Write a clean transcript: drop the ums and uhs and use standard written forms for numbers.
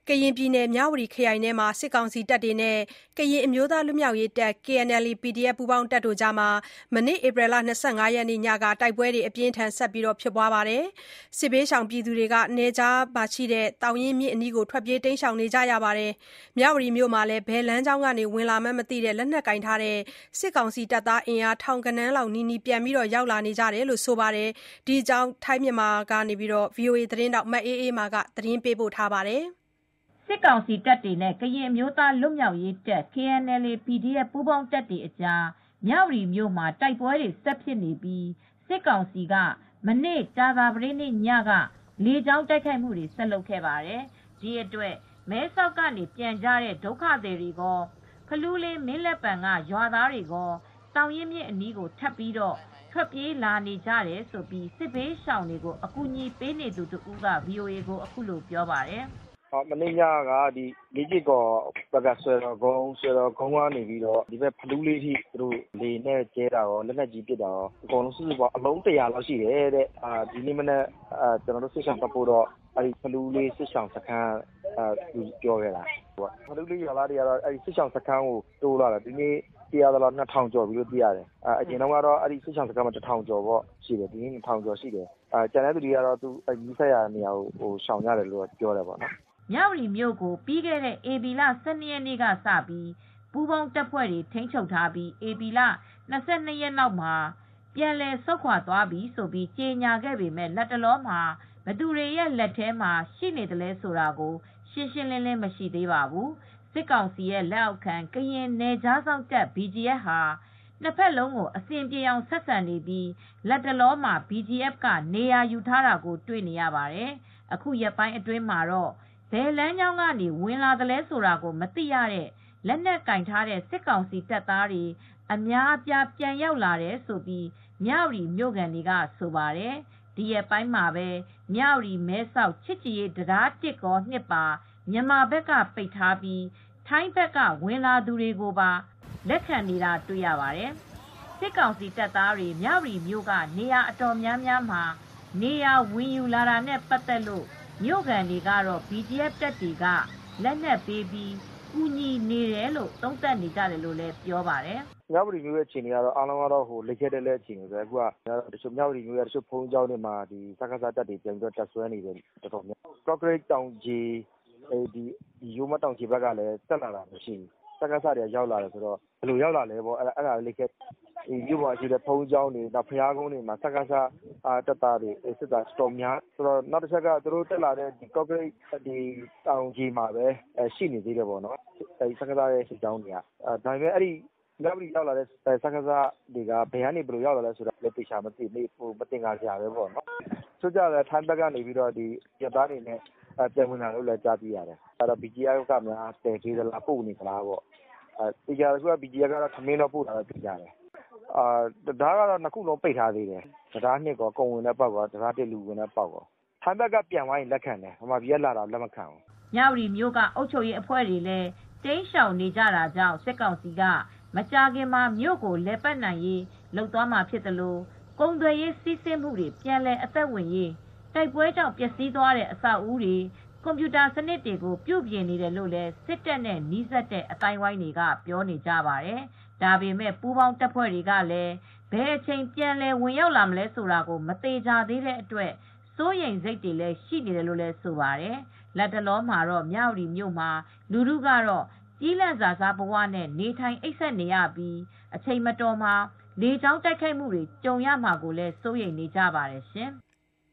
ကရင်ပြည်နယ်မြဝတီခရိုင်ထဲမှာစစ်ကောင်စီတပ်တွေနဲ့ကရင်အမျိုးသားလွတ်မြောက်ရေးတပ် KNLA /PDF ပူးပေါင်းတပ်တို့ကြား မနေ့ဧပြီလ 25 ရက်နေ့ညကတိုက်ပွဲအပြင်းအထန်ဆက်လက်ဖြစ်ပွားနေပါတယ်။ စစ်ဘေးရှောင်တွေနယ်ခြားသောင်ရင်းမြစ်အနီးထွက်ပြေးတိမ်းရှောင်နေကြရပါတယ်။ မြဝတီမြို့မှာလည်းဘယ်လမ်းကြောင်းကနေဝင်လာမှန်းမသိတဲ့လက်နက်ကိုင်ထားတဲ့စစ်ကောင်စီတပ်သားအင်အားထောင်ဂဏန်းလောက်နီးနီးပြန်ရောက်လာနေကြတယ်လို့ဆိုပါတယ်။ ဒီအကြောင်းထိုင်းမြန်မာနယ်စပ်ကနေ VOA သတင်းထောက်မအေးအေးမာကသတင်းပေးပို့ထားပါတယ်။ စစ်ကောင်စီတပ်တွေနဲ့ကရင်အမျိုးသားလွတ်မြောက်ရေးတပ် KNLA /PDF ပူးပေါင်းတပ်တွေအကြား မြဝတီမြို့မှာတိုက်ပွဲတွေဆက်ဖြစ်နေပြီး စစ်ကောင်စီက မနေ့ကြာသပတေးနေ့ညက လေကြောင်းတိုက်ခိုက်မှုတွေဆက်လုပ်ခဲ့ပါတယ်။ ဒီအတွက် မဲဆောက်ကနေပြန်ကြတဲ့ဒုက္ခသည်တွေကော ဖလူးလေး-မင်းလက်ပံကရွာသားတွေကော သောင်ရင်းမြစ်အနီးကိုထပ်ပြီးထွက်ပြေးလာနေကြတယ်လို့ စစ်ဘေးရှောင်တွေကိုအကူညီပေးနေသူတဦးက VOA ကိုအခုလိုပြောပါတယ်။ "မနေ့ညကလေးကေ့ကော်ဘက်ကစွယ်တော်ကုန်းကနေ ဖလူးလေးထိလေယာဉ်နဲ့ကြဲတာကောလက်နက်ကြီးပစ်တာကောစုစုပေါင်းအလုံး 100 လောက်ရှိတယ်တဲ့ဒီနေ့မနက်ကျနော်တို့စစ်ရှောင်ထွက်ဖို့ဖလူးလေးစစ်ရှောင်စခန်းကပြောခဲ့တာဖလူးလေးရွာသားတွေကတော့စစ်ရှောင်စခန်းကိုတိုးလာတာဒီနေ့သိရသလောက် 2000 ကျော်ပြီလို့သိရတယ်အရင်တုန်းကတော့စစ်ရှောင်စခန်းမှာ 1000 ကျော်ရှိတယ်ဒီနေ့ 2000 ကျော်ရှိတယ်ကျန်တဲ့သူတွေကတော့နီးစပ်ရာနေရာကိုရှောင်ကြတယ်လို့ပြောတယ်ပေါ့နော်။" မြဝတီမြို့ကိုပြီးခဲ့တဲ့ဧပြီလ ၁၂ ရက်နေ့ကစပြီး ပူးပေါင်းတပ်ဖွဲ့တွေထိန်းချုပ်ထားပြီး ဧပြီလ ၂၂ ရက်နောက်မှာ ပြန်လည်ဆုတ်ခွါသွားပြီလို့ကြေညာခဲ့ပေမဲ့ လတ်တလောမှာ ဘယ်သူတွေရဲ့လက်ထဲမှာရှိနေသလဲဆိုတာကို ရှင်းရှင်းလင်းလင်းမရှိသေးပါဘူး။ စစ်ကောင်စီရဲ့လက်အောက်ခံကရင်နယ်ခြားစောင့်တပ် BGF ဟာ နှစ်ဖက်လုံးကိုအဆင်ပြေအောင်ဆက်ဆံနေပြီး လတ်တလောမှာ BGF ကနေရာယူထားတာကိုတွေ့နေရပါတယ်။ အခုရက်ပိုင်းအတွင်းမှာတော့ ဘယ်လမ်းကြောင်းကနေဝင်လာသလဲဆိုတာကိုမသိရတဲ့လက်နက်ကိုင်ထားတဲ့စစ်ကောင်စီတပ်သားတွေအများအပြားပြန်ရောက်လာတယ်လို့ မြဝတီမြို့ခံတွေကဆိုပါတယ်။ ဒီရက်ပိုင်းမှာပဲ မြဝတီ-မဲဆောက်ချစ်ကြည်ရေးတံတား ကော ပါ မြန်မာဘက်ကပိတ်ထားပြီး ထိုင်းဘက်ကဝင်လာသူတွေကိုပါလက်ခံနေတာတွေ့ရပါတယ်။ စစ်ကောင်စီတပ်သားတွေမြဝတီမြို့ကနေရာအတော်များများမှာနေရာဝင်ယူလာတာနဲ့ပတ်သက်လို့မြို့ခံတွေကတော့ BGF တပ်တွေက လက်နက်ပေးပြီးကူညီနေတယ်လို့သုံးသပ်နေကြတယ်လို့လည်းပြောပါတယ်။ "မြဝတီမြို့အခြေအနေကတော့အားလုံးလေခဲတည်းလည်းအခြေအနေပဲမြဝတီမြို့ရဲ့တချို့ဘုန်းကြီးကျောင်းတွေမှာစကစတပ်တွေတပ်စွဲနေတယ်ကော့ကရိတ်တောင်ခြေရိုးမတောင်ခြေဘက်ကလည်းတက်လာတာမရှိဘူးစကစတွေကရောက်လာတယ်ဆိုတော့ဘယ်လိုရောက်လာလဲပေါ့အဲဒါလေးမြို့ပေါ်မှာရှိတဲ့ဘုန်းကြီးကျောင်းတွေဘုရားကုန်းတွေမှာစကစတပ်သားတွေစစ်သားတော်တော်များနောက်တချက်ကသူတို့တက်လာတဲ့ကော့ကရိတ်တောင်ခြေမှာပဲရှိနေသေးတယ်ပေါ့နော်စကစရဲ့စစ်ကြောင်းတွေကဒါပေမဲ့မြဝတီရောက်လာတဲ့စကစတွေကဘယ်ကနေဘယ်လိုရောက်လာလဲဆိုတာသေချာမသိဘူးမသင်္ကာစရာပဲပေါ့နော်တချို့ကျတော့ထိုင်းဘက်ကနေရက်သားတွေနဲ့ပြန်ဝင်လာတယ်လို့လည်းကြားသိရတယ်BGF ကများသယ်ပေးသလားပို့နေသလားပေါ့သေချာတာတခုက BGF ကတော့ထမင်းတော့ပို့တာသေချာတယ်တံတားကတော့2 ခုလုံးပိတ်ထားသေးတယ်တံတား ကောကုန်ဝင်တဲ့အပေါက်ကောတံတား လူဝင်တဲ့အပေါက်ကောထိုင်းဘက်ကပြန်သွားရင်လက်ခံတယ်မြန်မာပြည်ကလာတာလက်မခံဘူး။" မြဝတီမြို့ကအုပ်ချုပ်ရေးအဖွဲ့တွေလည်းတိမ်းရှောင်နေကြတာကြောင့်စစ်ကောင်စီကမကြာခင်မှာမြို့ကိုလည်ပတ်နိုင်ရေးလုပ်သွားမှာဖြစ်သလို ကုန်သွယ်ရေးစီးဆင်းမှုတွေပြန်လည်အသက်ဝင်ရေးတိုက်ပွဲကြောင့်ပျက်စီးသွားတဲ့အဆောက်အဦးတွေကွန်ပျူတာစနစ်တွေကိုပြုပြင်နေတယ်လို့လည်းစစ်တပ်နဲ့နီးစပ်တဲ့အသိုင်းအဝိုင်းတွေကပြောနေကြပါတယ်။ ဒါပေမဲ့ပူးပေါင်းတပ်ဖွဲ့တွေကလည်းဘယ်အချိန်ပြန်လည်ဝင်ရောက်လာမလဲဆိုတာကိုမသေချာသေးတဲ့အတွက်စိုးရိမ်စိတ်တွေလည်းရှိနေတယ်လို့လည်းဆိုပါတယ်။ လတ်တလောမှာတော့မြဝတီမြို့မှာလူထုကတော့ကျီးလန့်စာစားဘဝနဲ့နေထိုင်အိပ်စက်နေရပြီး အချိန်မတော်မှာလေကြောင်းတိုက်ခိုက်မှုတွေကြုံရမှာကိုလည်းစိုးရိမ်နေကြပါတယ်ရှင်။